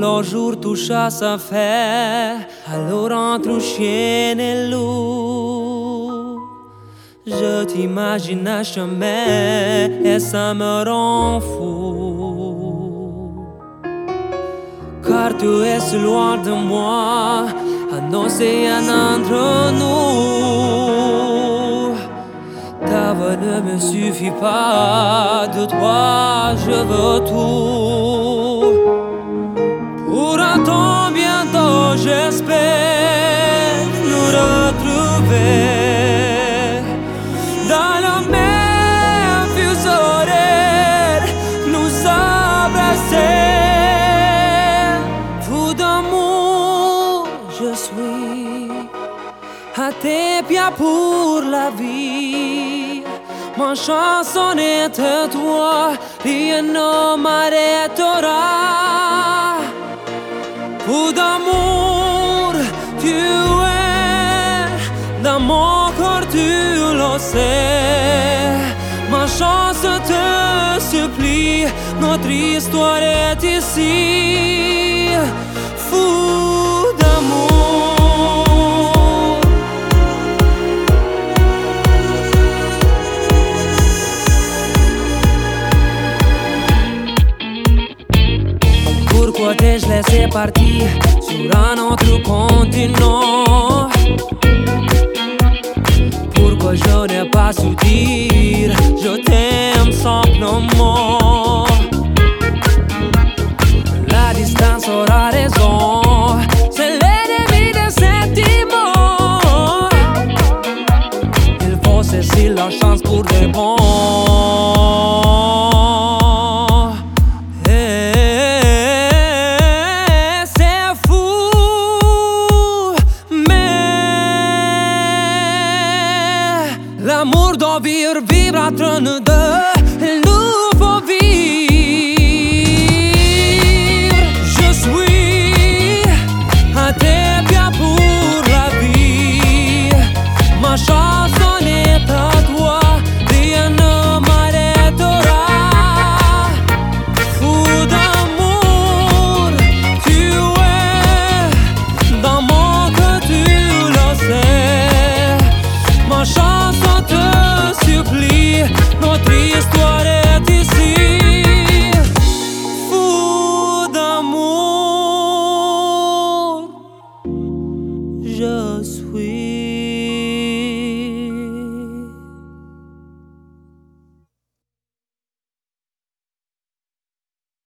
le jour touche à sa fin, alors entre chien et loup. Je t'imagine à chemin et ça me rend fou. Car tu es si loin de moi, un océan entre nous. Ta voix ne me suffit pas, de toi je veux tout. Pour un temps bientôt j'espère nous retrouver dans le même fuseau horaire, nous embrasser. Fou d'amour je suis, à tes pieds pour la vie. Ma chanson est à toi, rien ne m'arrêtera. Fou d'amour, tu es dans mon corps, tu le sais. Ma chance te supplie, notre histoire est ici. Fou d'amour. Pourquoi t'ai-je laissé partir sur un autre continent? Pourquoi je n'ai pas su dire je t'aime simplement? La distance aura raison, c'est l'ennemi des sentiments. Il faut saisir la chance pour des bons. L'amour doit vivre entre nous deux, il nous faut vivre. Je suis à tes pieds pour la vie. Ma chanson est à toi, rien ne m'arrêtera. Fou d'amour, tu es dans mon cœur, tu le sais. Ma chanson te supplie, notre